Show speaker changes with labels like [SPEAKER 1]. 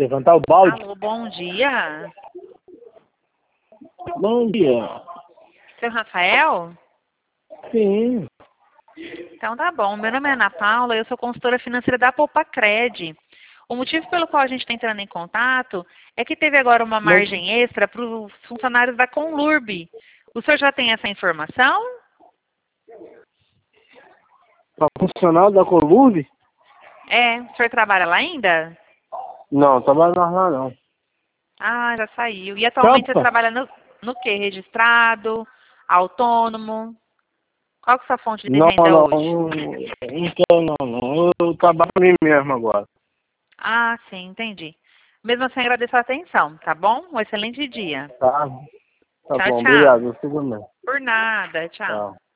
[SPEAKER 1] Levantar o balde?
[SPEAKER 2] Alô, bom dia.
[SPEAKER 1] Bom dia.
[SPEAKER 2] Seu Rafael?
[SPEAKER 1] Sim.
[SPEAKER 2] Então tá bom. Meu nome é Ana Paula, eu sou consultora financeira da Poupa-Cred. O motivo pelo qual a gente está entrando em contato é que teve agora uma margem extra para os funcionários da Conlurb. O senhor já tem essa informação?
[SPEAKER 1] Para funcionário da Colurb?
[SPEAKER 2] É, o senhor trabalha lá ainda?
[SPEAKER 1] Não, trabalho lá não.
[SPEAKER 2] Ah, já saiu. E atualmente você
[SPEAKER 1] Tampa?
[SPEAKER 2] trabalha no quê? Registrado? Autônomo? Qual que é a sua fonte de
[SPEAKER 1] Não,
[SPEAKER 2] renda
[SPEAKER 1] não.
[SPEAKER 2] hoje?
[SPEAKER 1] Não quero não. Eu trabalho para mim mesmo agora.
[SPEAKER 2] Ah, sim, entendi. Mesmo assim, agradeço a atenção, tá bom? Um excelente dia.
[SPEAKER 1] Tá? Tá
[SPEAKER 2] Tchau,
[SPEAKER 1] bom,
[SPEAKER 2] tchau.
[SPEAKER 1] obrigado. Você também.
[SPEAKER 2] Por nada, tchau.
[SPEAKER 1] Tchau.